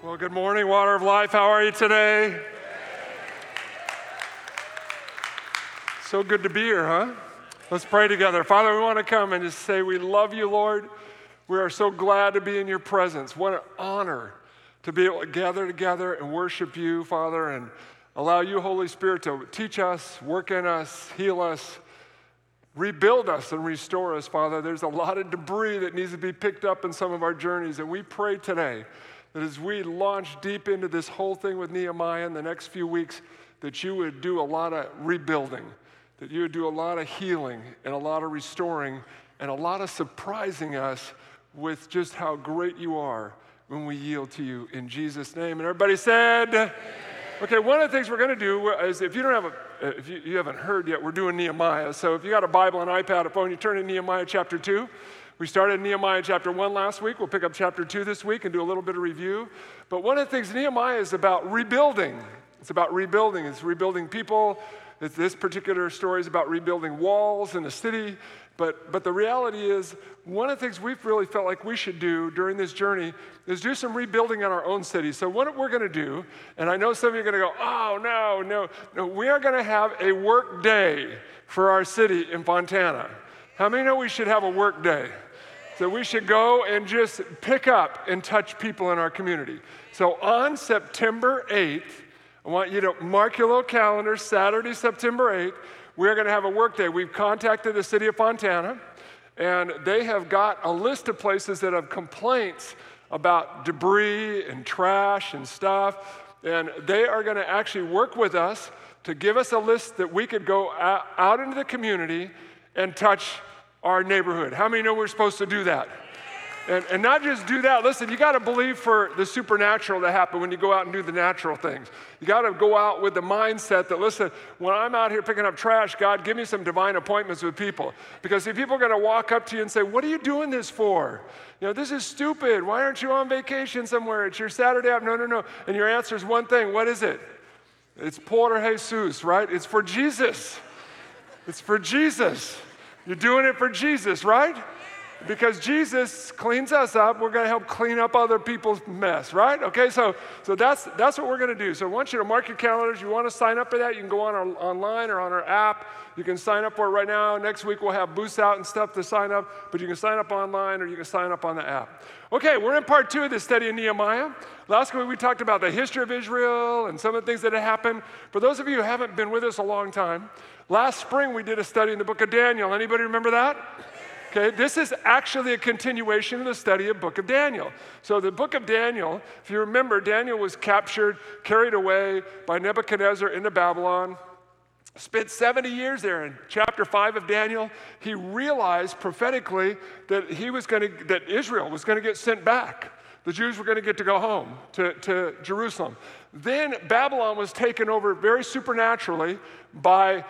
Well, good morning, Water of Life. How are you today? So good to be here, huh? Let's pray together. Father, we want to come and just say we love you, Lord. We are so glad to be in your presence. What an honor to be able to gather together and worship you, Father, and allow you, Holy Spirit, to teach us, work in us, heal us, rebuild us, and restore us, Father. There's a lot of debris that needs to be picked up in some of our journeys, and we pray today that as we launch deep into this whole thing with Nehemiah in the next few weeks, that you would do a lot of rebuilding, that you would do a lot of healing and a lot of restoring and a lot of surprising us with just how great you are when we yield to you in Jesus' name. And everybody said, amen. Okay, one of the things we're going to do is if you haven't heard yet, we're doing Nehemiah. So if you got a Bible, an iPad, a phone, you turn to Nehemiah chapter 2. We started Nehemiah chapter 1 last week. We'll pick up chapter 2 this week and do a little bit of review. But one of the things Nehemiah is about rebuilding. It's about rebuilding. It's rebuilding people. This particular story is about rebuilding walls in the city. But the reality is, one of the things we've really felt like we should do during this journey is do some rebuilding in our own city. So what we're going to do, and I know some of you are going to go, oh, no, we are going to have a work day for our city in Fontana. How many know we should have a work day? So we should go and just pick up and touch people in our community. So on September 8th, I want you to mark your little calendar, Saturday, September 8th, we're going to have a work day. We've contacted the city of Fontana, and they have got a list of places that have complaints about debris and trash and stuff, and they are going to actually work with us to give us a list that we could go out into the community and touch our neighborhood. How many know we're supposed to do that? And not just do that. Listen, you got to believe for the supernatural to happen when you go out and do the natural things. You got to go out with the mindset that, listen, when I'm out here picking up trash, God, give me some divine appointments with people. Because see, people are going to walk up to you and say, what are you doing this for? You know, this is stupid. Why aren't you on vacation somewhere? It's your Saturday off. No. And your answer is one thing. What is it? It's por Jesus, right? It's for Jesus. It's for Jesus. You're doing it for Jesus, right? Because Jesus cleans us up, we're going to help clean up other people's mess, right? Okay, so that's what we're going to do. So I want you to mark your calendars. You want to sign up for that, you can go online or on our app. You can sign up for it right now. Next week we'll have booths out and stuff to sign up, but you can sign up online or you can sign up on the app. Okay, we're in part 2 of this study in Nehemiah. Last week we talked about the history of Israel and some of the things that have happened. For those of you who haven't been with us a long time, last spring we did a study in the book of Daniel. Anybody remember that? Okay, this is actually a continuation of the study of the book of Daniel. So the book of Daniel, if you remember, Daniel was captured, carried away by Nebuchadnezzar into Babylon, spent 70 years there. In chapter 5 of Daniel, he realized prophetically that that Israel was going to get sent back. The Jews were going to get to go home to Jerusalem. Then Babylon was taken over very supernaturally by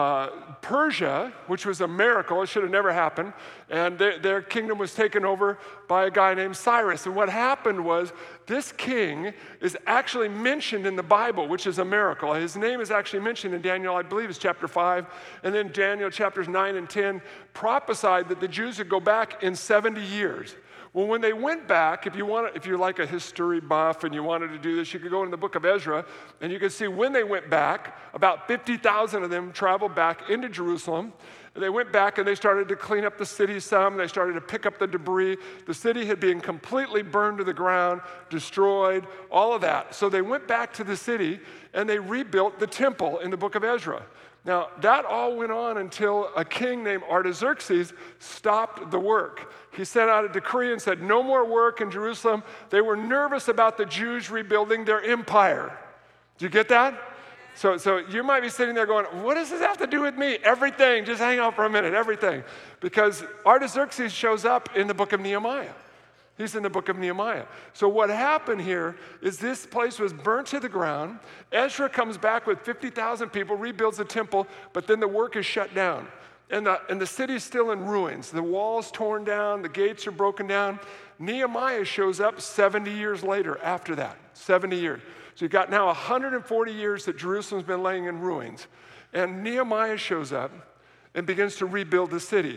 Persia, which was a miracle. It should have never happened. And their kingdom was taken over by a guy named Cyrus. And what happened was this king is actually mentioned in the Bible, which is a miracle. His name is actually mentioned in Daniel, I believe it's chapter 5. And then Daniel chapters 9 and 10 prophesied that the Jews would go back in 70 years. Well, when they went back, if you're like a history buff and you wanted to do this, you could go into the book of Ezra, and you could see when they went back, about 50,000 of them traveled back into Jerusalem. They went back and they started to clean up the city some. They started to pick up the debris. The city had been completely burned to the ground, destroyed, all of that. So they went back to the city and they rebuilt the temple in the book of Ezra. Now, that all went on until a king named Artaxerxes stopped the work. He sent out a decree and said, no more work in Jerusalem. They were nervous about the Jews rebuilding their empire. Do you get that? So you might be sitting there going, what does this have to do with me? Everything. Just hang on for a minute. Everything. Because Artaxerxes shows up in the book of Nehemiah. He's in the book of Nehemiah. So what happened here is this place was burnt to the ground. Ezra comes back with 50,000 people, rebuilds the temple, but then the work is shut down. And the city's still in ruins. The wall's torn down. The gates are broken down. Nehemiah shows up 70 years later after that. 70 years. So you've got now 140 years that Jerusalem's been laying in ruins. And Nehemiah shows up and begins to rebuild the city.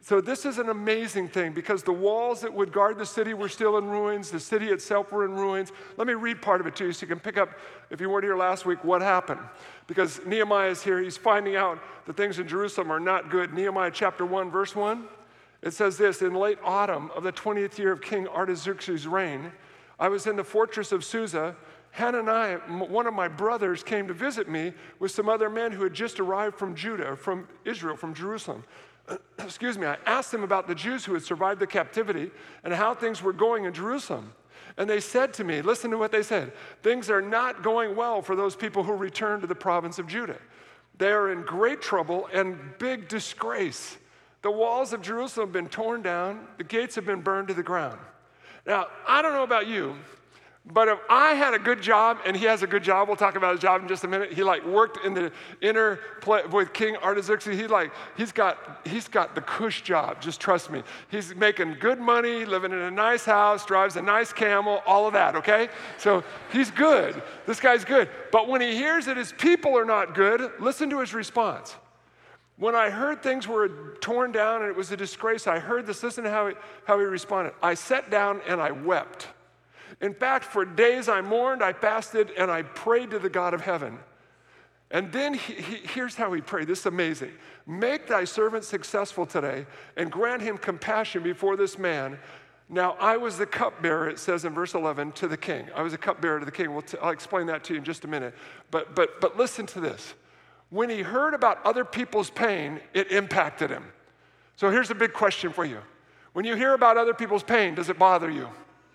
So this is an amazing thing because the walls that would guard the city were still in ruins. The city itself were in ruins. Let me read part of it to you so you can pick up, if you weren't here last week, what happened. Because Nehemiah is here. He's finding out that things in Jerusalem are not good. Nehemiah chapter 1, verse 1, it says this, in late autumn of the 20th year of King Artaxerxes' reign, I was in the fortress of Susa. Hananiah, one of my brothers, came to visit me with some other men who had just arrived from Judah, from Israel, from Jerusalem. Excuse me, I asked them about the Jews who had survived the captivity and how things were going in Jerusalem. And they said to me, listen to what they said, things are not going well for those people who returned to the province of Judah. They are in great trouble and big disgrace. The walls of Jerusalem have been torn down, the gates have been burned to the ground. Now, I don't know about you, but if I had a good job, and he has a good job, we'll talk about his job in just a minute. He worked in the inner with King Artaxerxes. He's got the cush job, just trust me. He's making good money, living in a nice house, drives a nice camel, all of that, okay? So he's good. This guy's good. But when he hears that his people are not good, listen to his response. When I heard things were torn down and it was a disgrace, I heard this. Listen to how he responded. I sat down and I wept. In fact, for days I mourned, I fasted, and I prayed to the God of heaven. And then here's how he prayed. This is amazing. Make thy servant successful today and grant him compassion before this man. Now, I was the cupbearer, it says in verse 11, to the king. I was a cupbearer to the king. I'll explain that to you in just a minute. But listen to this. When he heard about other people's pain, it impacted him. So here's a big question for you. When you hear about other people's pain, does it bother you?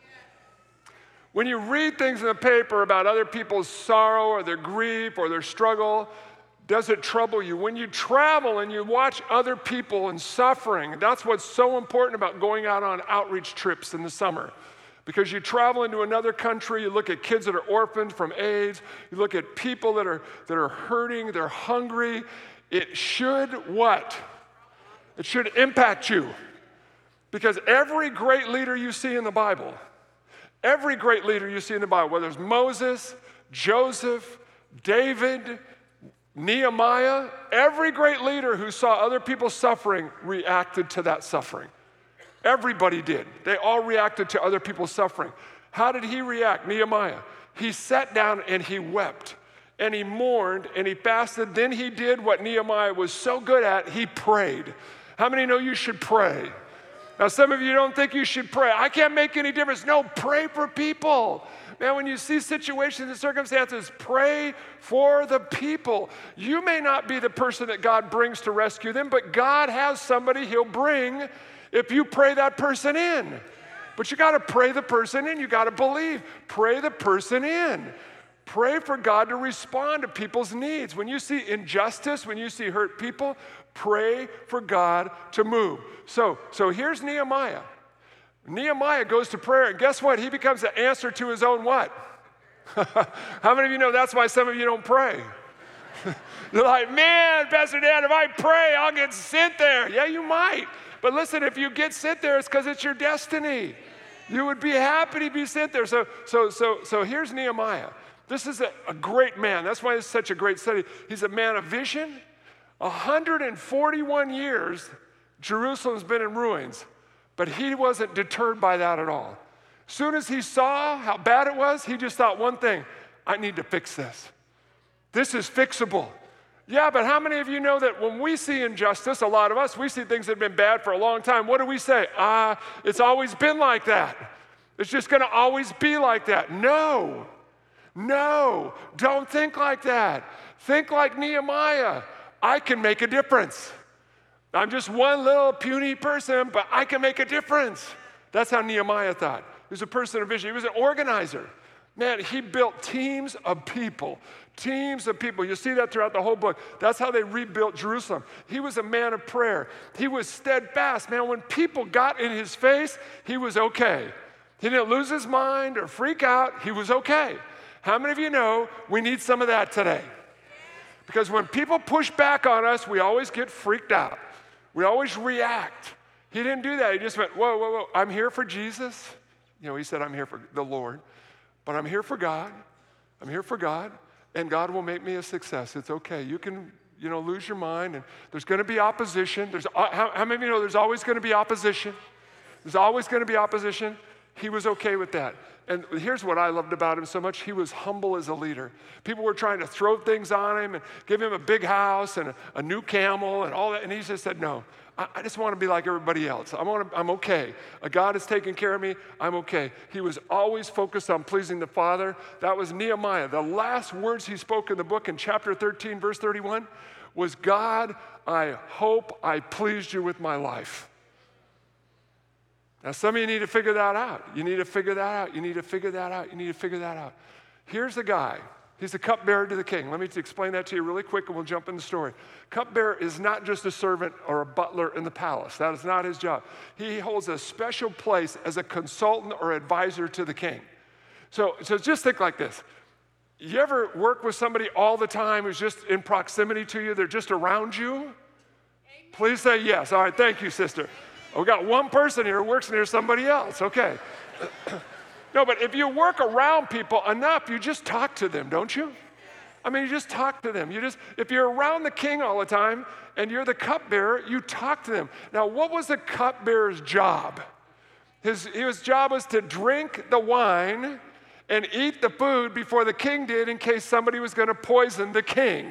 When you read things in the paper about other people's sorrow or their grief or their struggle, does it trouble you? When you travel and you watch other people and suffering, that's what's so important about going out on outreach trips in the summer. Because you travel into another country, you look at kids that are orphaned from AIDS, you look at people that are hurting, they're hungry. It should what? It should impact you. Because every great leader you see in the Bible, whether it's Moses, Joseph, David, Nehemiah, every great leader who saw other people suffering reacted to that suffering. Everybody did. They all reacted to other people's suffering. How did he react, Nehemiah? He sat down and he wept, and he mourned, and he fasted. Then he did what Nehemiah was so good at. He prayed. How many know you should pray? Now, some of you don't think you should pray. I can't make any difference. No, pray for people. Man, when you see situations and circumstances, pray for the people. You may not be the person that God brings to rescue them, but God has somebody he'll bring if you pray that person in. But you got to pray the person in. You got to believe. Pray the person in. Pray for God to respond to people's needs. When you see injustice, when you see hurt people, pray for God to move. So here's Nehemiah. Nehemiah goes to prayer, and guess what? He becomes the answer to his own what? How many of you know that's why some of you don't pray? You're like, man, Pastor Dan, if I pray, I'll get sent there. Yeah, you might. But listen, if you get sent there, it's because it's your destiny. You would be happy to be sent there. So here's Nehemiah. This is a great man. That's why it's such a great study. He's a man of vision. 141 years, Jerusalem's been in ruins, but he wasn't deterred by that at all. Soon as he saw how bad it was, he just thought one thing, I need to fix this. This is fixable. Yeah, but how many of you know that when we see injustice, a lot of us, we see things that have been bad for a long time. What do we say? It's always been like that. It's just going to always be like that. No, don't think like that. Think like Nehemiah. I can make a difference. I'm just one little puny person, but I can make a difference. That's how Nehemiah thought. He was a person of vision. He was an organizer. Man, he built teams of people. Teams of people. You see that throughout the whole book. That's how they rebuilt Jerusalem. He was a man of prayer. He was steadfast. Man, when people got in his face, he was okay. He didn't lose his mind or freak out. He was okay. How many of you know we need some of that today? Because when people push back on us, we always get freaked out. We always react. He didn't do that. He just went, whoa. I'm here for Jesus. You know, he said, I'm here for the Lord. But I'm here for God. I'm here for God. And God will make me a success. It's okay. You can lose your mind, and there's going to be opposition. How many of you know there's always going to be opposition? There's always going to be opposition. He was okay with that. And here's what I loved about him so much. He was humble as a leader. People were trying to throw things on him and give him a big house and a new camel and all that. And he just said, no, I just want to be like everybody else. I'm okay. God is taking care of me. I'm okay. He was always focused on pleasing the Father. That was Nehemiah. The last words he spoke in the book in chapter 13, verse 31 was, God, I hope I pleased you with my life. Now, some of you need to figure that out. You need to figure that out. You need to figure that out. You need to figure that out. Here's a guy. He's the cupbearer to the king. Let me explain that to you really quick, and we'll jump in the story. Cupbearer is not just a servant or a butler in the palace. That is not his job. He holds a special place as a consultant or advisor to the king. So just think like this. You ever work with somebody all the time who's just in proximity to you? They're just around you? Please say yes. All right, thank you, sister. We got one person here who works near somebody else. Okay. No, but if you work around people enough, you just talk to them, don't you? I mean, you just talk to them. If you're around the king all the time and you're the cupbearer, you talk to them. Now, what was the cupbearer's job? His job was to drink the wine and eat the food before the king did in case somebody was going to poison the king.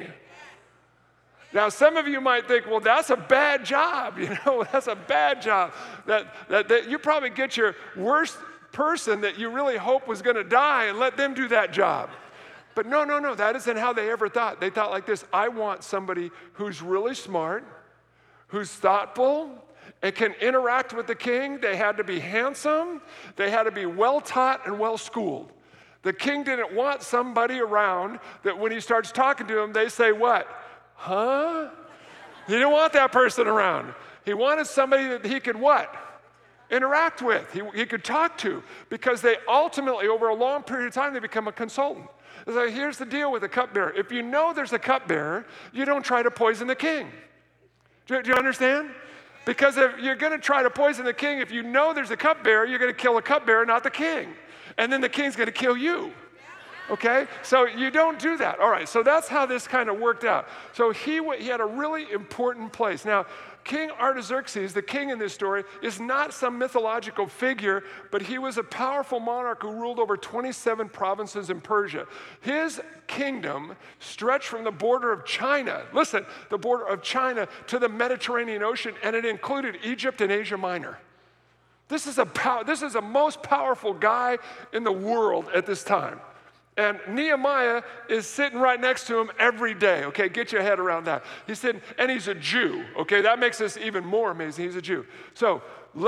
Now, some of you might think, well, that's a bad job. That's a bad job. That you probably get your worst person that you really hope was going to die and let them do that job. But no, that isn't how they ever thought. They thought like this: I want somebody who's really smart, who's thoughtful, and can interact with the king. They had to be handsome. They had to be well-taught and well-schooled. The king didn't want somebody around that when he starts talking to him, they say what? Huh? He didn't want that person around. He wanted somebody that he could what? Interact with, he could talk to, because they ultimately, over a long period of time, they become a consultant. So here's the deal with a cupbearer. If you know there's a cupbearer, you don't try to poison the king. Do you understand? Because if you're going to try to poison the king, if you know there's a cupbearer, you're going to kill a cupbearer, not the king. And then the king's going to kill you. Okay? So you don't do that. All right, so that's how this kind of worked out. So he had a really important place. Now, King Artaxerxes, the king in this story, is not some mythological figure, but he was a powerful monarch who ruled over 27 provinces in Persia. His kingdom stretched from the border of China, listen, the border of China to the Mediterranean Ocean, and it included Egypt and Asia Minor. This is a most powerful guy in the world at this time. And Nehemiah is sitting right next to him every day, okay? Get your head around that. He's sitting, and he's a Jew, okay? That makes this even more amazing. He's a Jew. So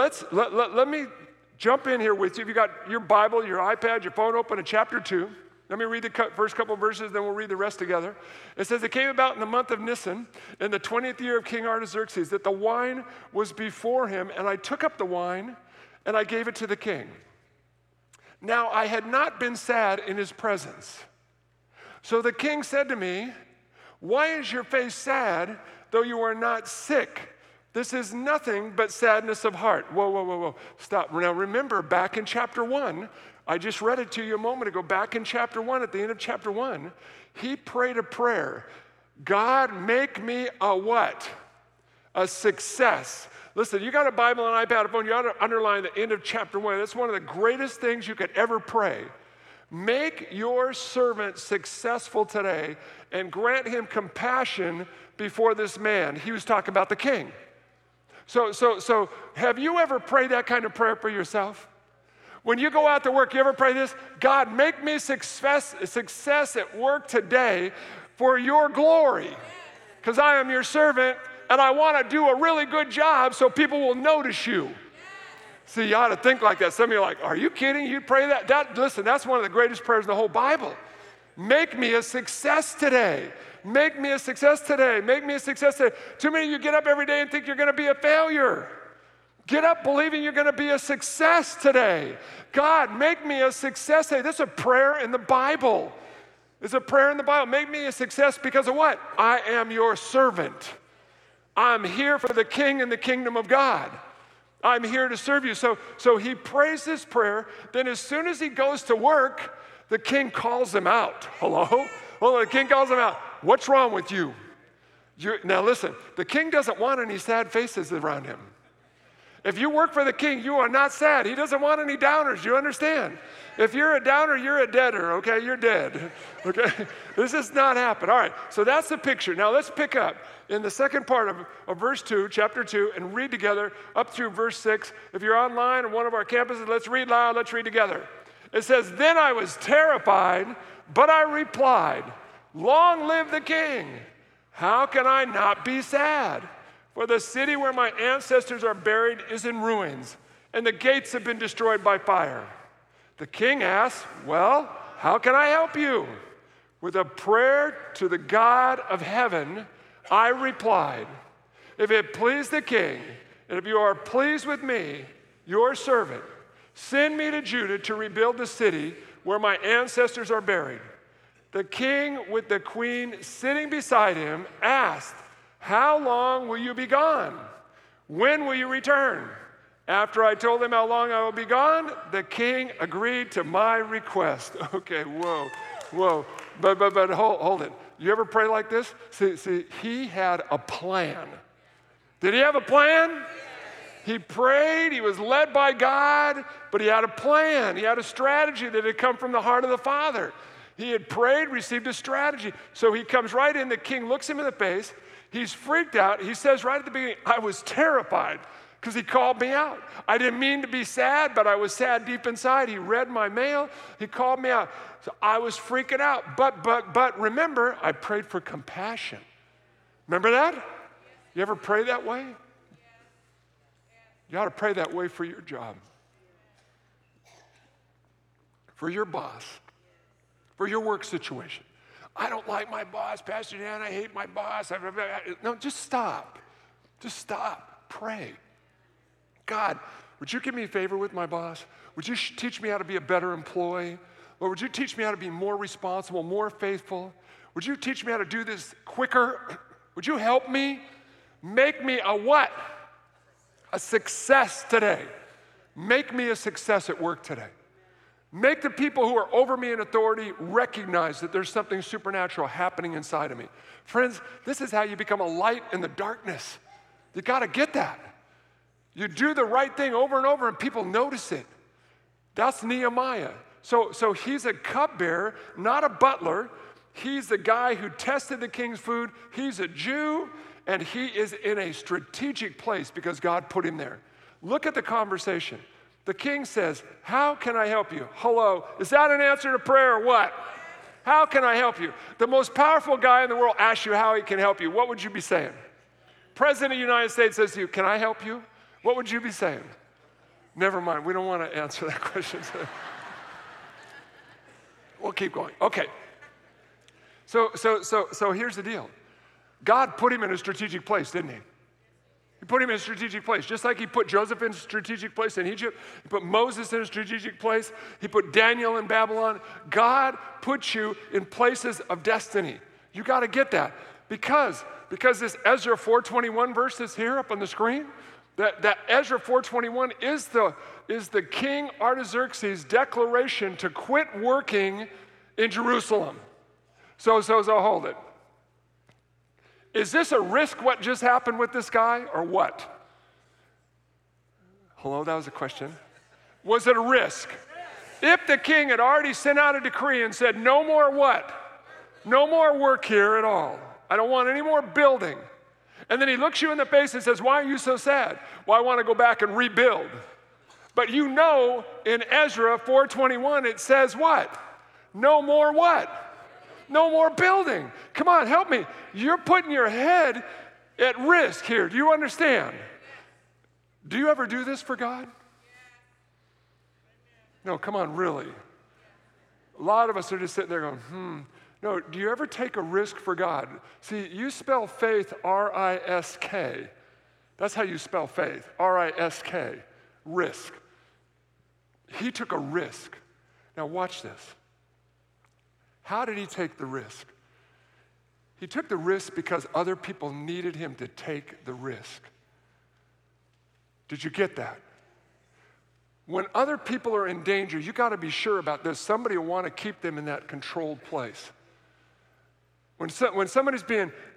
let me jump in here with you. If you got your Bible, your iPad, your phone open to chapter 2. Let me read the first couple of verses, then we'll read the rest together. It says, it came about in the month of Nisan, in the 20th year of King Artaxerxes, that the wine was before him, and I took up the wine, and I gave it to the king. Now, I had not been sad in his presence. So the king said to me, why is your face sad, though you are not sick? This is nothing but sadness of heart. Whoa. Stop. Now, remember, back in chapter 1, I just read it to you a moment ago. Back in chapter 1, at the end of chapter 1, he prayed a prayer. God, make me a what? A success. Listen, you got a Bible and an iPad, a phone, you ought to underline the end of chapter 1. That's one of the greatest things you could ever pray. Make your servant successful today and grant him compassion before this man. He was talking about the king. So have you ever prayed that kind of prayer for yourself? When you go out to work, you ever pray this? God, make me success at work today for your glory, because I am your servant. And I want to do a really good job so people will notice you. See, you ought to think like that. Some of you are like, are you kidding? You pray that? Listen, that's one of the greatest prayers in the whole Bible. Make me a success today. Make me a success today. Make me a success today. Too many of you get up every day and think you're going to be a failure. Get up believing you're going to be a success today. God, make me a success today. This is a prayer in the Bible. It's a prayer in the Bible. Make me a success because of what? I am your servant. I'm here for the king and the kingdom of God. I'm here to serve you. So he prays this prayer. Then as soon as he goes to work, the king calls him out. Hello? Well, the king calls him out. What's wrong with you? Now listen, the king doesn't want any sad faces around him. If you work for the king, you are not sad. He doesn't want any downers, you understand? If you're a downer, you're a deader, okay? You're dead, okay? This does not happen. All right, so that's the picture. Now let's pick up in the second part of verse 2, chapter 2, and read together up through verse 6. If you're online on one of our campuses, let's read loud, let's read together. It says, then I was terrified, but I replied, long live the king. How can I not be sad? For the city where my ancestors are buried is in ruins, and the gates have been destroyed by fire. The king asked, well, how can I help you? With a prayer to the God of heaven, I replied, if it please the king, and if you are pleased with me, your servant, send me to Judah to rebuild the city where my ancestors are buried. The king, with the queen sitting beside him, asked, how long will you be gone? When will you return? After I told him how long I will be gone, the king agreed to my request. Okay, whoa. But hold it. You ever pray like this? See, he had a plan. Did he have a plan? He prayed, he was led by God, but he had a plan. He had a strategy that had come from the heart of the Father. He had prayed, received a strategy. So he comes right in, the king looks him in the face, he's freaked out. He says right at the beginning, I was terrified because he called me out. I didn't mean to be sad, but I was sad deep inside. He read my mail, he called me out. So I was freaking out. But remember, I prayed for compassion. Remember that? You ever pray that way? You ought to pray that way for your job, for your boss, for your work situation. I don't like my boss, Pastor Dan, I hate my boss. No, just stop. Just stop. Pray. God, would you give me a favor with my boss? Would you teach me how to be a better employee? Or would you teach me how to be more responsible, more faithful? Would you teach me how to do this quicker? Would you help me? Make me a what? A success today. Make me a success at work today. Make the people who are over me in authority recognize that there's something supernatural happening inside of me. Friends, this is how you become a light in the darkness. You got to get that. You do the right thing over and over and people notice it. That's Nehemiah. So he's a cupbearer, not a butler. He's the guy who tested the king's food. He's a Jew, and he is in a strategic place because God put him there. Look at the conversation. The king says, how can I help you? Hello, is that an answer to prayer or what? How can I help you? The most powerful guy in the world asks you how he can help you. What would you be saying? President of the United States says to you, can I help you? What would you be saying? Never mind, we don't want to answer that question. We'll keep going. Okay. So here's the deal. God put him in a strategic place, didn't he? He put him in a strategic place, just like he put Joseph in a strategic place in Egypt. He put Moses in a strategic place. He put Daniel in Babylon. God puts you in places of destiny. You got to get that. Because this Ezra 4:21 verse is here up on the screen. That Ezra 4:21 is the King Artaxerxes' declaration to quit working in Jerusalem. So hold it. Is this a risk what just happened with this guy or what? Hello, that was a question. Was it a risk? If the king had already sent out a decree and said, no more what? No more work here at all. I don't want any more building. And then he looks you in the face and says, why are you so sad? Well, I want to go back and rebuild. But you know in Ezra 4:21 it says what? No more what? No more building. Come on, help me. You're putting your head at risk here. Do you understand? Do you ever do this for God? No, come on, really. A lot of us are just sitting there going, No, do you ever take a risk for God? See, you spell faith R-I-S-K. That's how you spell faith, R-I-S-K, risk. He took a risk. Now watch this. How did he take the risk? He took the risk because other people needed him to take the risk. Did you get that? When other people are in danger, you got to be sure about this. Somebody will want to keep them in that controlled place. When somebody's being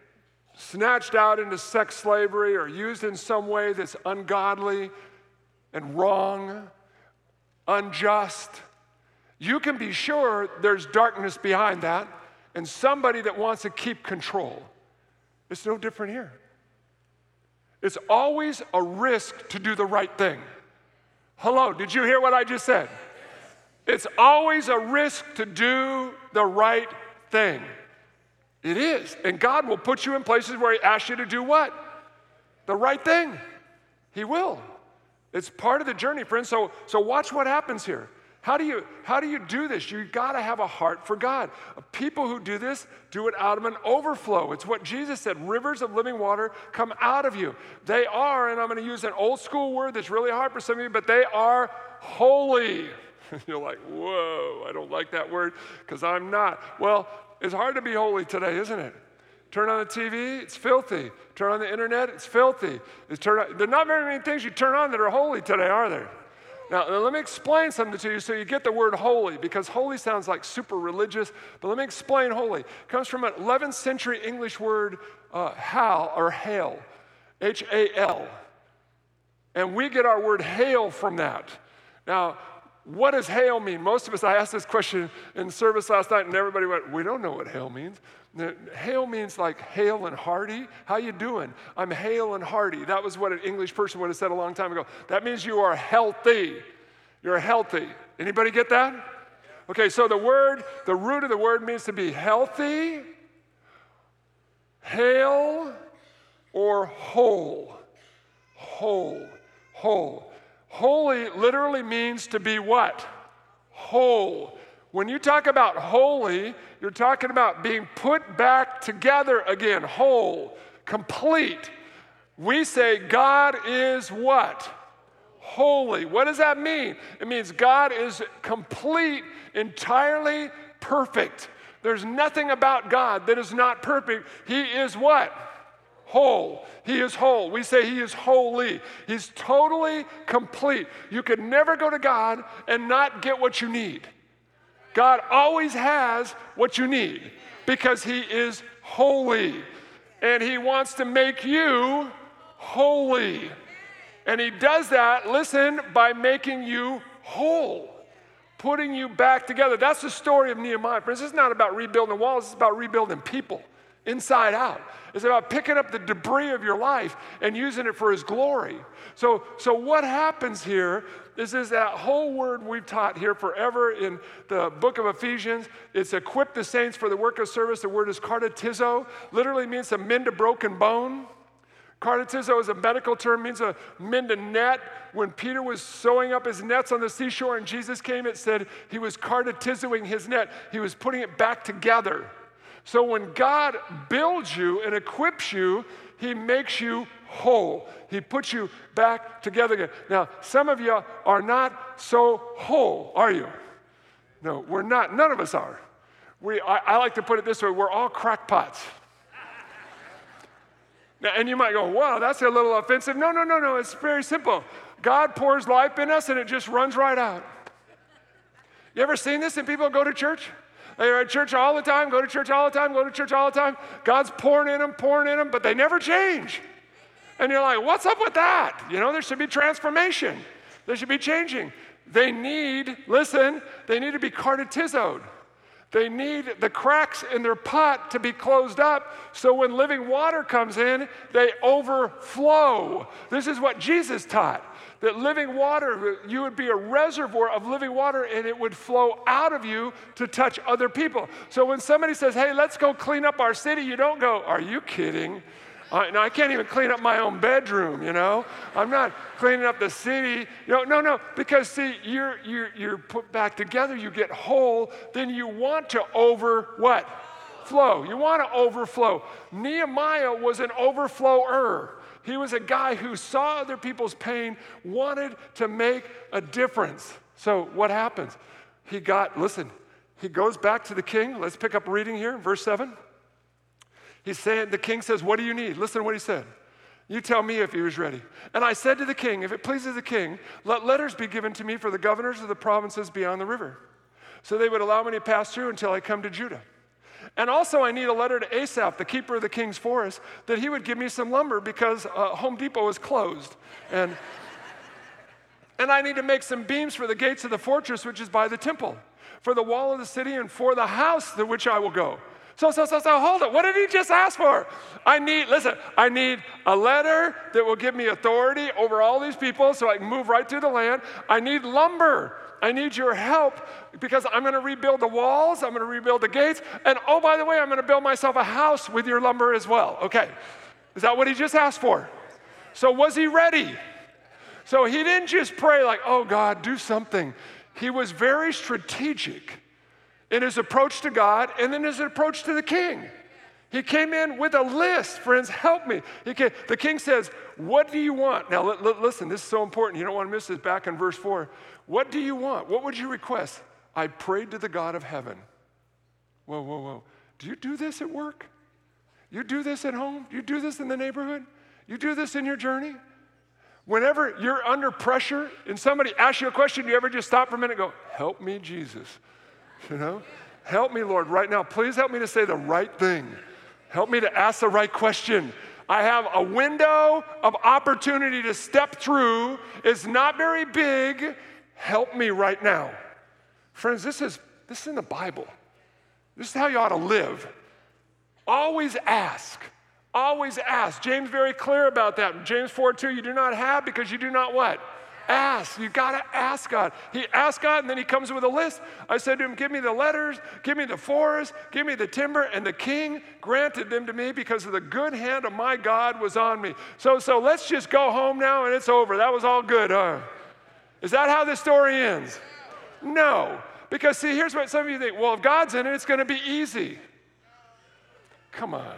snatched out into sex slavery or used in some way that's ungodly and wrong, unjust, you can be sure there's darkness behind that and somebody that wants to keep control. It's no different here. It's always a risk to do the right thing. Hello, did you hear what I just said? It's always a risk to do the right thing. It is. And God will put you in places where He asks you to do what? The right thing. He will. It's part of the journey, friends. So watch what happens here. How do you do this? You got to have a heart for God. People who do this do it out of an overflow. It's what Jesus said, rivers of living water come out of you. They are, and I'm going to use an old school word that's really hard for some of you, but they are holy. You're like, whoa, I don't like that word because I'm not. Well, it's hard to be holy today, isn't it? Turn on the TV, it's filthy. Turn on the internet, it's filthy. There are not very many things you turn on that are holy today, are there? Now, let me explain something to you so you get the word holy, because holy sounds like super religious, but let me explain holy. It comes from an 11th century English word, hal, or hail, H-A-L. And we get our word hail from that. Now, what does hail mean? Most of us, I asked this question in service last night, and everybody went, we don't know what hail means. Hail means like hale and hearty. How you doing? I'm hale and hearty. That was what an English person would have said a long time ago. That means you are healthy. You're healthy. Anybody get that? Okay, so the root of the word means to be healthy, hale, or whole. Whole. Holy literally means to be what? Whole. When you talk about holy, you're talking about being put back together again, whole, complete. We say God is what? Holy. What does that mean? It means God is complete, entirely perfect. There's nothing about God that is not perfect. He is what? Whole. He is whole. We say He is holy. He's totally complete. You could never go to God and not get what you need. God always has what you need because He is holy. And He wants to make you holy. And He does that, listen, by making you whole, putting you back together. That's the story of Nehemiah. Friends, it's not about rebuilding walls. It's about rebuilding people inside out. It's about picking up the debris of your life and using it for His glory. So what happens here is that whole word we've taught here forever in the book of Ephesians. It's equip the saints for the work of service. The word is cartitizo. Literally means to mend a broken bone. Cartitizo is a medical term, means to mend a net. When Peter was sewing up his nets on the seashore and Jesus came, it said he was cartitizoing his net. He was putting it back together. So when God builds you and equips you, He makes you whole. He puts you back together again. Now, some of you are not so whole, are you? No, we're not. None of us are. I like to put it this way, we're all crackpots. Now, and you might go, wow, that's a little offensive. No, it's very simple. God pours life in us and it just runs right out. You ever seen this in people who go to church? They're at church all the time, go to church all the time, go to church all the time. God's pouring in them, but they never change. And you're like, what's up with that? There should be transformation. There should be changing. They need to be cartitizoed. They need the cracks in their pot to be closed up so when living water comes in, they overflow. This is what Jesus taught. That living water, you would be a reservoir of living water and it would flow out of you to touch other people. So when somebody says, hey, let's go clean up our city, you don't go, are you kidding? No, I can't even clean up my own bedroom, I'm not cleaning up the city. No, because see, you're put back together, you get whole, then you want to flow. You want to overflow. Nehemiah was an overflower. He was a guy who saw other people's pain, wanted to make a difference. So what happens? He goes back to the king. Let's pick up reading here, verse 7. The king says, what do you need? Listen to what he said. You tell me if he was ready. And I said to the king, if it pleases the king, let letters be given to me for the governors of the provinces beyond the river, so they would allow me to pass through until I come to Judah. And also I need a letter to Asaph, the keeper of the king's forest, that he would give me some lumber because Home Depot is closed. And I need to make some beams for the gates of the fortress, which is by the temple, for the wall of the city and for the house to which I will go. So hold it. What did he just ask for? I need a letter that will give me authority over all these people so I can move right through the land. I need lumber. I need your help because I'm going to rebuild the walls. I'm going to rebuild the gates. And oh, by the way, I'm going to build myself a house with your lumber as well. Okay. Is that what he just asked for? So was he ready? So he didn't just pray like, oh, God, do something. He was very strategic in his approach to God and then his approach to the king. He came in with a list. Friends, help me. The king says, what do you want? Now, listen, this is so important. You don't want to miss this back in verse 4. What do you want? What would you request? I prayed to the God of heaven. Whoa. Do you do this at work? You do this at home? You do this in the neighborhood? You do this in your journey? Whenever you're under pressure and somebody asks you a question, do you ever just stop for a minute and go, help me, Jesus? You know? Help me, Lord, right now. Please help me to say the right thing. Help me to ask the right question. I have a window of opportunity to step through. It's not very big. Help me right now. Friends, this is in the Bible. This is how you ought to live. Always ask. Always ask. James very clear about that. James 4:2, you do not have because you do not what? Ask. You got to ask God. He asked God, and then he comes with a list. I said to him, give me the letters, give me the forest, give me the timber, and the king granted them to me because of the good hand of my God was on me. So let's just go home now, and it's over. That was all good, huh? Is that how this story ends? No. Because, see, here's what some of you think. Well, if God's in it, it's going to be easy. Come on.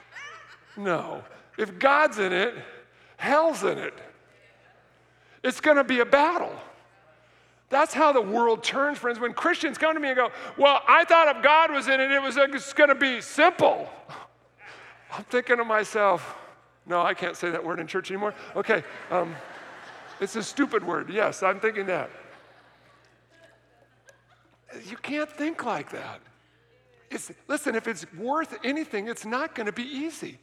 No. If God's in it, hell's in it. It's going to be a battle. That's how the world turns, friends. When Christians come to me and go, well, I thought if God was in it, it's going to be simple. I'm thinking to myself, no, I can't say that word in church anymore. Okay, it's a stupid word. Yes, I'm thinking that. You can't think like that. Listen, if it's worth anything, it's not going to be easy.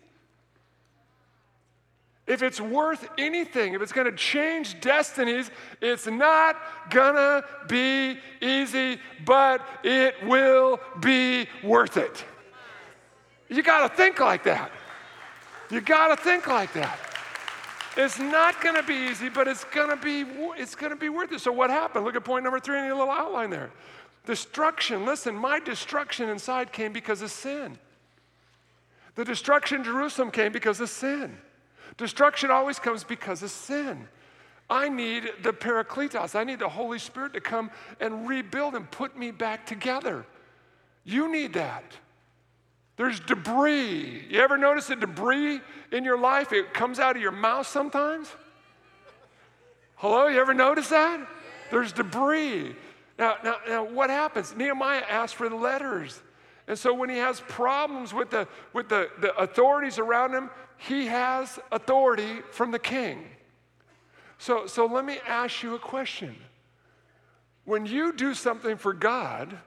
If it's worth anything, if it's going to change destinies, it's not going to be easy, but it will be worth it. You got to think like that. You got to think like that. It's not going to be easy, but it's going to be worth it. So what happened? Look at point number 3 in your little outline there. Destruction. Listen, my destruction inside came because of sin. The destruction in Jerusalem came because of sin. Destruction always comes because of sin. I need the Parakletos. I need the Holy Spirit to come and rebuild and put me back together. You need that. There's debris. You ever notice the debris in your life? It comes out of your mouth sometimes. Hello, you ever notice that? There's debris. Now, what happens? Nehemiah asked for the letters. And so when he has problems with the authorities around him, he has authority from the king. So let me ask you a question. When you do something for God,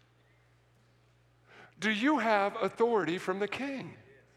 do you have authority from the king?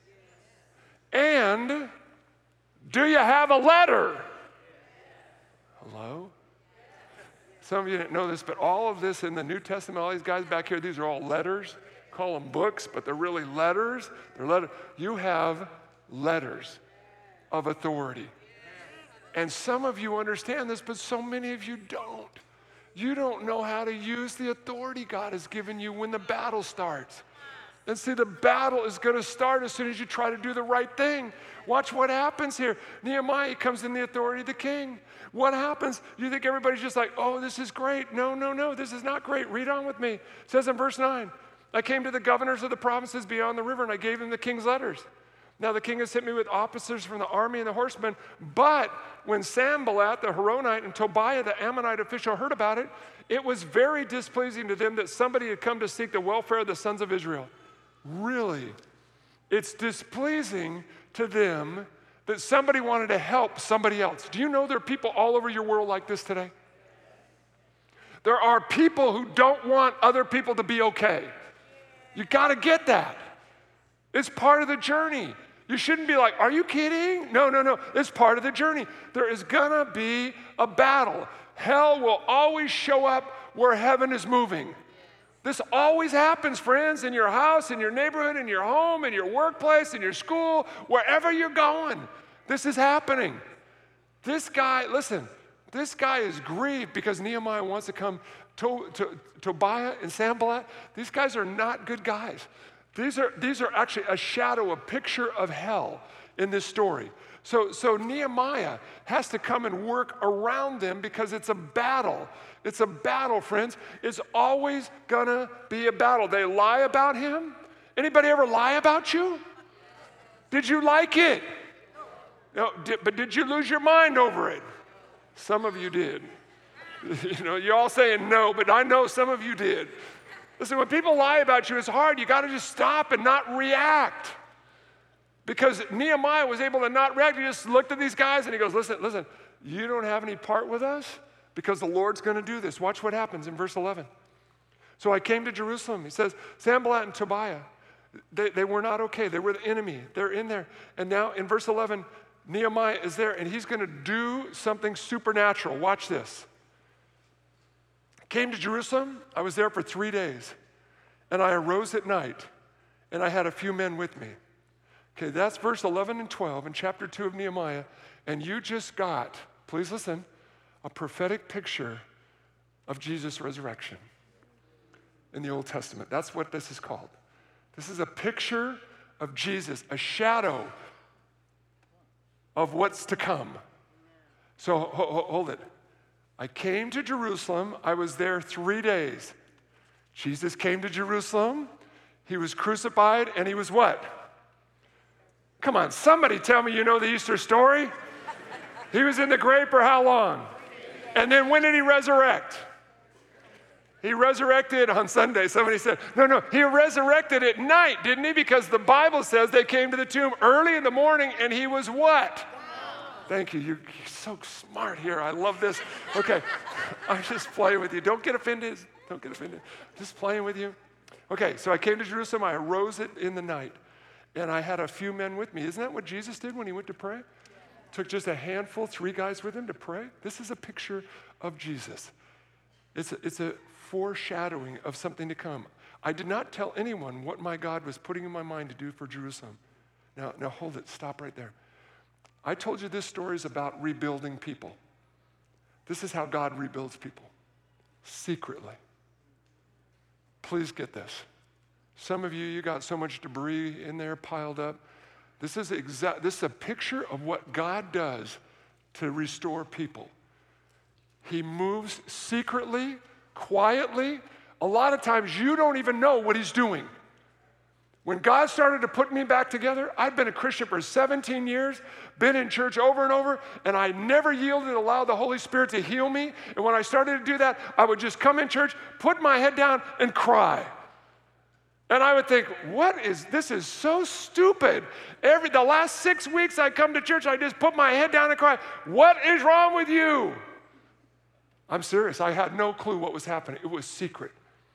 And do you have a letter? Hello? Some of you didn't know this, but all of this in the New Testament, all these guys back here, these are all letters. Call them books, but they're really letters. You have letters of authority. And some of you understand this, but so many of you don't. You don't know how to use the authority God has given you when the battle starts. And see, the battle is going to start as soon as you try to do the right thing. Watch what happens here. Nehemiah comes in the authority of the king. What happens? You think everybody's just like, oh, this is great. No, this is not great. Read on with me. It says in verse 9, I came to the governors of the provinces beyond the river, and I gave them the king's letters. Now the king has sent me with officers from the army and the horsemen. But when Sanballat, the Horonite, and Tobiah, the Ammonite official, heard about it, it was very displeasing to them that somebody had come to seek the welfare of the sons of Israel. Really? It's displeasing to them that somebody wanted to help somebody else. Do you know there are people all over your world like this today? There are people who don't want other people to be okay. You got to get that. It's part of the journey. You shouldn't be like, are you kidding? No, no, no. It's part of the journey. There is going to be a battle. Hell will always show up where heaven is moving. This always happens, friends, in your house, in your neighborhood, in your home, in your workplace, in your school, wherever you're going. This is happening. This guy, listen, this guy is grieved because Nehemiah wants to come to Tobiah and Sanballat. These guys are not good guys. These are actually a shadow, a picture of hell in this story. So Nehemiah has to come and work around them because it's a battle. It's a battle, friends. It's always gonna be a battle. They lie about him. Anybody ever lie about you? Did you like it? No, but did you lose your mind over it? Some of you did. You're all saying no, but I know some of you did. Listen, when people lie about you, it's hard. You got to just stop and not react. Because Nehemiah was able to not react. He just looked at these guys and he goes, listen, you don't have any part with us because the Lord's going to do this. Watch what happens in verse 11. So I came to Jerusalem. He says, Sanballat and Tobiah, they were not okay. They were the enemy. They're in there. And now in verse 11, Nehemiah is there and he's going to do something supernatural. Watch this. Came to Jerusalem. I was there for 3 days. And I arose at night and I had a few men with me. Okay, that's verse 11 and 12 in chapter 2 of Nehemiah. And you just got, please listen, a prophetic picture of Jesus' resurrection in the Old Testament. That's what this is called. This is a picture of Jesus, a shadow of what's to come. So hold it. I came to Jerusalem. I was there 3 days. Jesus came to Jerusalem. He was crucified, and he was what? Come on, somebody tell me you know the Easter story. He was in the grave for how long? And then when did he resurrect? He resurrected on Sunday. Somebody said, no, he resurrected at night, didn't he? Because the Bible says they came to the tomb early in the morning, and he was what? Thank you. You're so smart here. I love this. Okay, I'm just playing with you. Don't get offended. Don't get offended. Just playing with you. Okay, so I came to Jerusalem. I arose in the night, and I had a few men with me. Isn't that what Jesus did when he went to pray? Took just a handful, 3 guys with him to pray. This is a picture of Jesus. It's a foreshadowing of something to come. I did not tell anyone what my God was putting in my mind to do for Jerusalem. Now hold it. Stop right there. I told you this story is about rebuilding people. This is how God rebuilds people, secretly. Please get this. Some of you got so much debris in there piled up. This is a picture of what God does to restore people. He moves secretly, quietly. A lot of times you don't even know what he's doing. When God started to put me back together, I'd been a Christian for 17 years, been in church over and over, and I never yielded and allowed the Holy Spirit to heal me. And when I started to do that, I would just come in church, put my head down, and cry. And I would think, this is so stupid. The last 6 weeks I come to church, I just put my head down and cry. What is wrong with you? I'm serious. I had no clue what was happening. It was secret.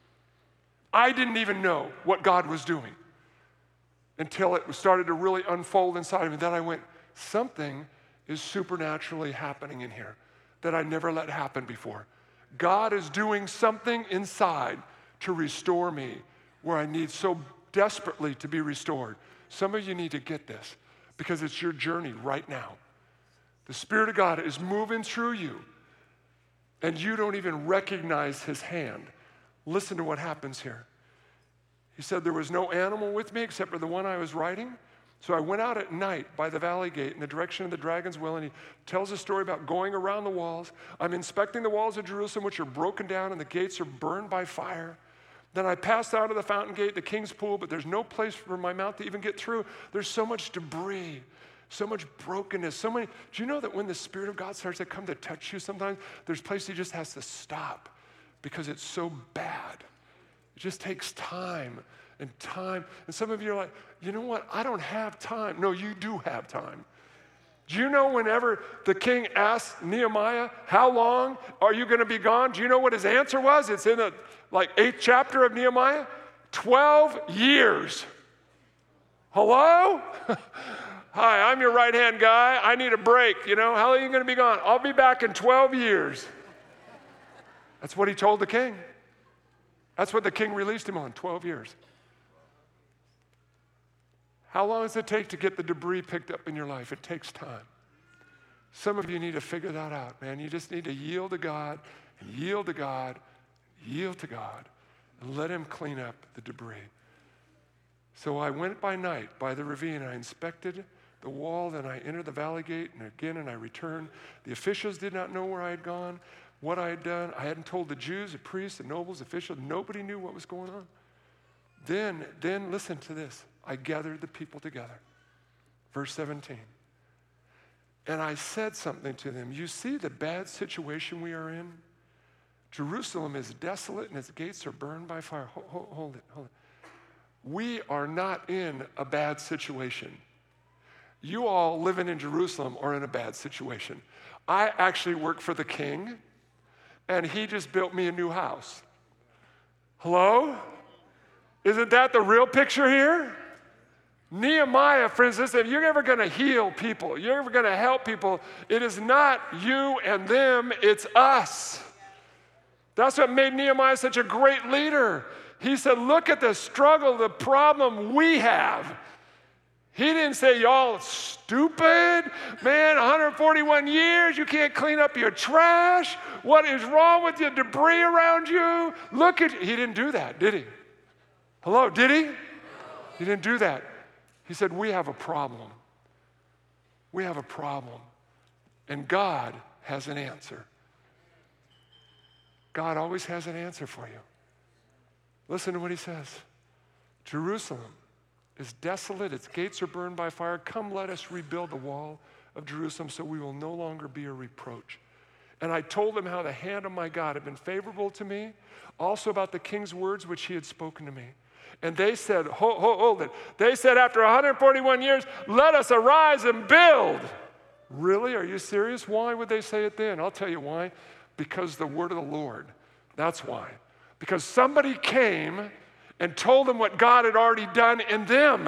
I didn't even know what God was doing until it started to really unfold inside of me. Then I went, something is supernaturally happening in here that I never let happen before. God is doing something inside to restore me where I need so desperately to be restored. Some of you need to get this because it's your journey right now. The Spirit of God is moving through you and you don't even recognize his hand. Listen to what happens here. He said, there was no animal with me except for the one I was riding. So I went out at night by the valley gate in the direction of the dragon's well, and he tells a story about going around the walls. I'm inspecting the walls of Jerusalem, which are broken down, and the gates are burned by fire. Then I passed out of the fountain gate, the king's pool, but there's no place for my mount to even get through. There's so much debris, so much brokenness, do you know that when the Spirit of God starts to come to touch you sometimes, there's places he just has to stop because it's so bad. It just takes time. And some of you are like, you know what? I don't have time. No, you do have time. Do you know whenever the king asked Nehemiah, how long are you going to be gone? Do you know what his answer was? It's in the 8th chapter of Nehemiah. 12 years. Hello? Hi, I'm your right-hand guy. I need a break. You know, how long are you going to be gone? I'll be back in 12 years. That's what he told the king. That's what the king released him on, 12 years. How long does it take to get the debris picked up in your life? It takes time. Some of you need to figure that out, man. You just need to yield to God, and yield to God, yield to God, and let him clean up the debris. So I went by night by the ravine. I inspected the wall, then I entered the valley gate, and I returned. The officials did not know where I had gone, what I had done. I hadn't told the Jews, the priests, the nobles, the officials. Nobody knew what was going on. Then listen to this. I gathered the people together. Verse 17. And I said something to them. You see the bad situation we are in? Jerusalem is desolate and its gates are burned by fire. Hold it. We are not in a bad situation. You all living in Jerusalem are in a bad situation. I actually work for the king, and he just built me a new house. Hello? Isn't that the real picture here? Nehemiah, friends, listen, if you're ever going to heal people, you're ever going to help people, it is not you and them, it's us. That's what made Nehemiah such a great leader. He said, look at the struggle, the problem we have. He didn't say, y'all stupid, man, 141 years, you can't clean up your trash. What is wrong with your debris around you? Look at you. He didn't do that, did he? Hello, did he? He didn't do that. He said, we have a problem. We have a problem. And God has an answer. God always has an answer for you. Listen to what he says. Jerusalem is desolate. Its gates are burned by fire. Come, let us rebuild the wall of Jerusalem so we will no longer be a reproach. And I told them how the hand of my God had been favorable to me, also about the king's words which he had spoken to me. And they said, hold it. They said, after 141 years, let us arise and build. Really? Are you serious? Why would they say it then? I'll tell you why. Because the word of the Lord. That's why. Because somebody came and told them what God had already done in them.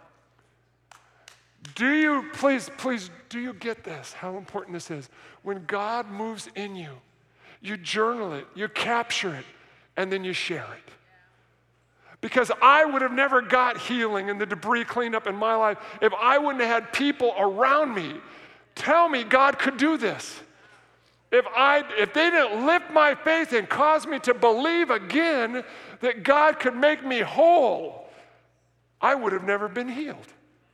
Do you, please, do you get this? How important this is? When God moves in you, you journal it, you capture it, and then you share it. Because I would have never got healing and the debris cleaned up in my life if I wouldn't have had people around me tell me God could do this. If they didn't lift my faith and cause me to believe again that God could make me whole, I would have never been healed.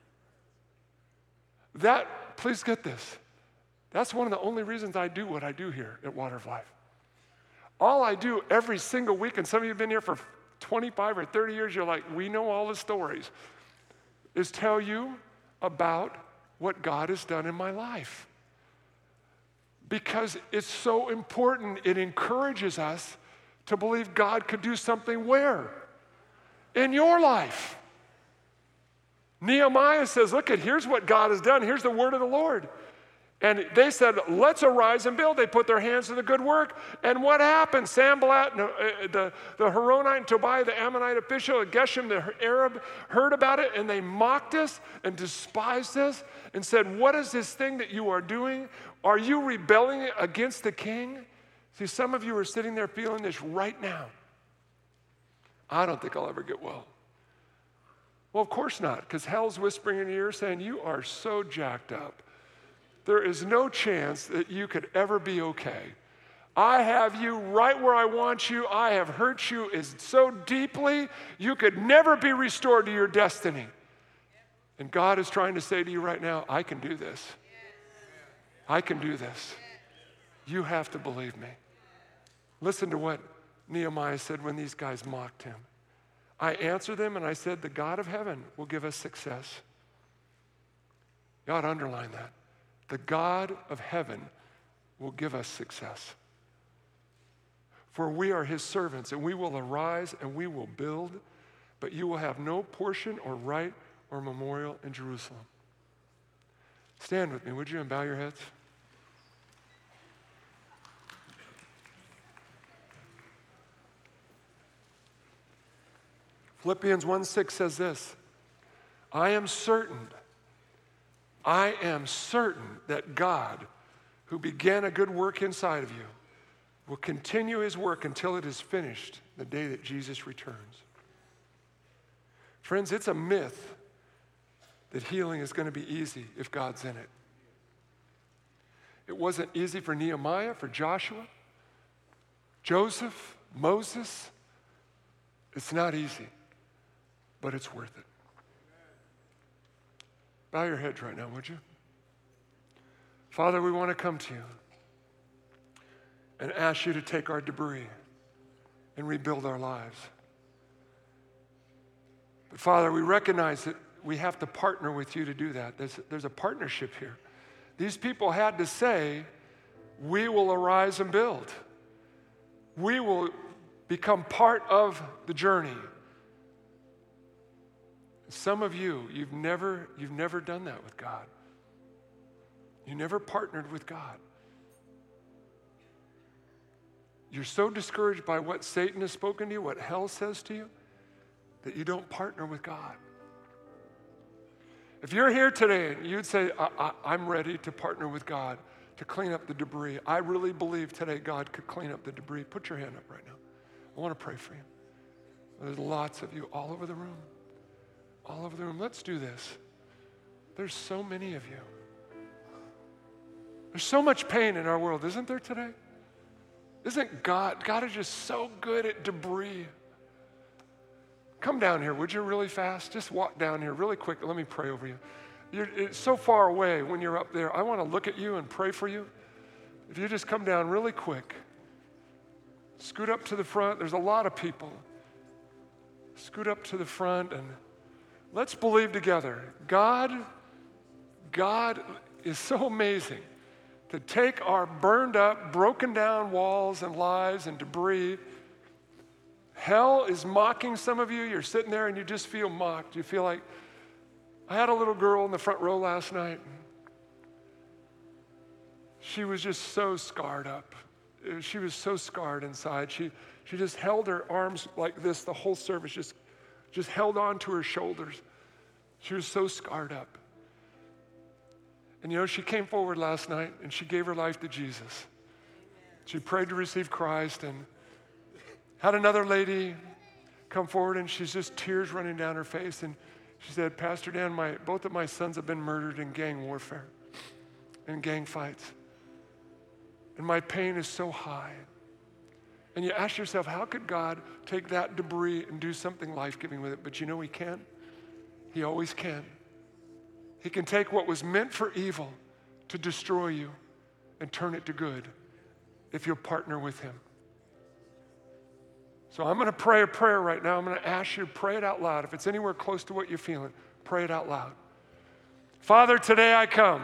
Please get this. That's one of the only reasons I do what I do here at Water of Life. All I do every single week, and some of you have been here for 25 or 30 years, you're like, we know all the stories, is tell you about what God has done in my life. Because it's so important, it encourages us to believe God could do something where? In your life. Nehemiah says, look, here's what God has done. Here's the word of the Lord. And they said, let's arise and build. They put their hands to the good work. And what happened? Sanballat, the Horonite, and Tobiah, the Ammonite official, and Geshem, the Arab, heard about it, and they mocked us and despised us and said, what is this thing that you are doing? Are you rebelling against the king? See, some of you are sitting there feeling this right now. I don't think I'll ever get well. Well, of course not, because hell's whispering in your ear saying, you are so jacked up. There is no chance that you could ever be okay. I have you right where I want you. I have hurt you so deeply, you could never be restored to your destiny. And God is trying to say to you right now, I can do this. I can do this. You have to believe me. Listen to what Nehemiah said when these guys mocked him. I answered them and I said, the God of heaven will give us success. God, underline that. The God of heaven will give us success. For we are his servants, and we will arise and we will build, but you will have no portion or right or memorial in Jerusalem. Stand with me, would you, and bow your heads? Philippians 1:6 says this, I am certain that God, who began a good work inside of you, will continue his work until it is finished the day that Jesus returns. Friends, it's a myth that healing is going to be easy if God's in it. It wasn't easy for Nehemiah, for Joshua, Joseph, Moses. It's not easy, but it's worth it. Bow your heads right now, would you? Father, we want to come to you and ask you to take our debris and rebuild our lives. But Father, we recognize that we have to partner with you to do that. There's a partnership here. These people had to say, we will arise and build. We will become part of the journey. Some of you, you've never done that with God. You never partnered with God. You're so discouraged by what Satan has spoken to you, what hell says to you, that you don't partner with God. If you're here today and you'd say, I'm ready to partner with God to clean up the debris, I really believe today God could clean up the debris. Put your hand up right now. I want to pray for you. There's lots of you all over the room. All over the room. Let's do this. There's so many of you. There's so much pain in our world, isn't there today? Isn't God is just so good at debris. Come down here, would you, really fast? Just walk down here really quick. Let me pray over you. It's so far away when you're up there. I want to look at you and pray for you. If you just come down really quick, scoot up to the front. There's a lot of people. Scoot up to the front and let's believe together. God is so amazing to take our burned up, broken down walls and lives and debris. Hell is mocking some of you. You're sitting there and you just feel mocked. You feel like, I had a little girl in the front row last night. She was just so scarred up. She was so scarred inside. She just held her arms like this the whole service, just held on to her shoulders. She was so scarred up. And you know, she came forward last night and she gave her life to Jesus. She prayed to receive Christ and had another lady come forward and she's just tears running down her face. And she said, Pastor Dan, both of my sons have been murdered in gang warfare and gang fights. And my pain is so high. And you ask yourself, how could God take that debris and do something life-giving with it? But you know he can. He always can. He can take what was meant for evil to destroy you and turn it to good if you'll partner with him. So I'm going to pray a prayer right now. I'm going to ask you to pray it out loud. If it's anywhere close to what you're feeling, pray it out loud. Father, today I come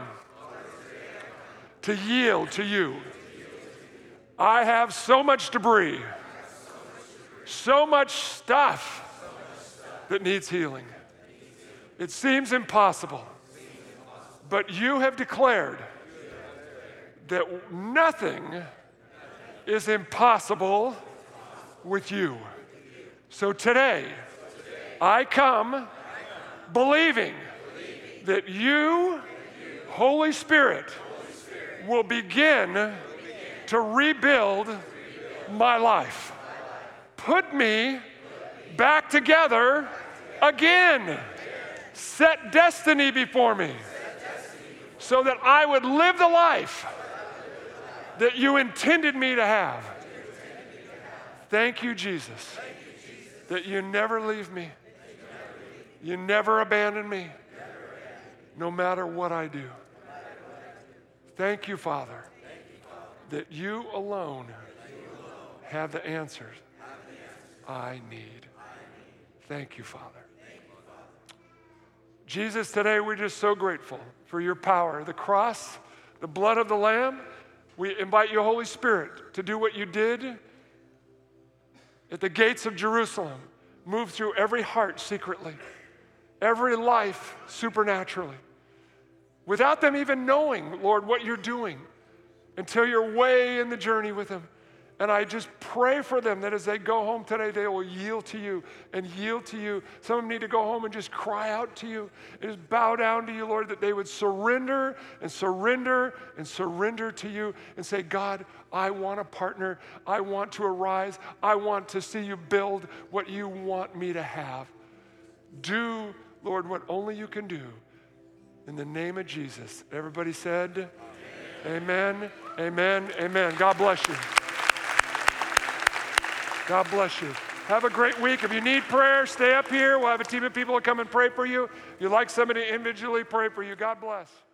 to yield to you. I have so much debris, so much stuff that needs healing. It seems impossible, but you have declared that nothing is impossible with you. So today, I come believing that you, Holy Spirit, will begin to rebuild my life. Put me back together again. Set destiny before me so that I would live the life that you intended me to have. Thank you, Jesus, that you never leave me. You never abandon me, no matter what I do. Thank you, Father, that you alone have the answers I need. Thank you, Father. Jesus, today we're just so grateful for your power, the cross, the blood of the Lamb. We invite you, Holy Spirit, to do what you did at the gates of Jerusalem. Move through every heart secretly, every life supernaturally, without them even knowing, Lord, what you're doing, until you're way in the journey with them. And I just pray for them that as they go home today, they will yield to you and yield to you. Some of them need to go home and just cry out to you and just bow down to you, Lord, that they would surrender and surrender and surrender to you and say, God, I want to partner. I want to arise. I want to see you build what you want me to have. Do, Lord, what only you can do. In the name of Jesus. Everybody said, amen, amen, amen. God bless you. God bless you. Have a great week. If you need prayer, stay up here. We'll have a team of people to come and pray for you. If you'd like somebody to individually pray for you, God bless.